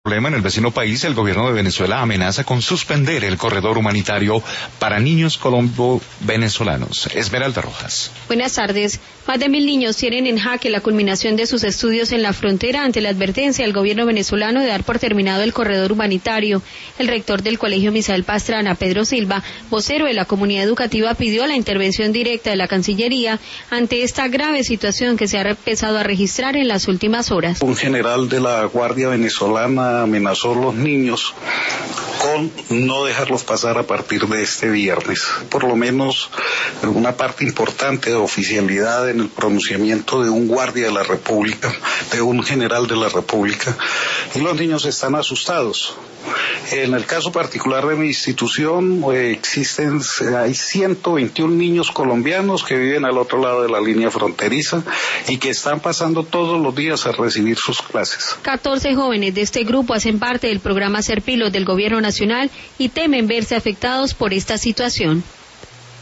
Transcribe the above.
Problema en el vecino país, el gobierno de Venezuela amenaza con suspender el corredor humanitario para niños colombo-venezolanos. Esmeralda Rojas. Buenas tardes. Más de 1.000 niños tienen en jaque la culminación de sus estudios en la frontera ante la advertencia del gobierno venezolano de dar por terminado el corredor humanitario. El rector del Colegio Misael Pastrana, Pedro Silva, vocero de la comunidad educativa, pidió la intervención directa de la Cancillería ante esta grave situación que se ha empezado a registrar en las últimas horas. Un general de la Guardia Venezolana amenazó a los niños con no dejarlos pasar a partir de este viernes. Por lo menos una parte importante de oficialidad en el pronunciamiento de un guardia de la República, de un general de la República, y los niños están asustados. En el caso particular de mi institución hay 121 niños colombianos que viven al otro lado de la línea fronteriza y que están pasando todos los días a recibir sus clases. 14 jóvenes de este grupo hacen parte del programa Ser Pilos del Gobierno Nacional y temen verse afectados por esta situación.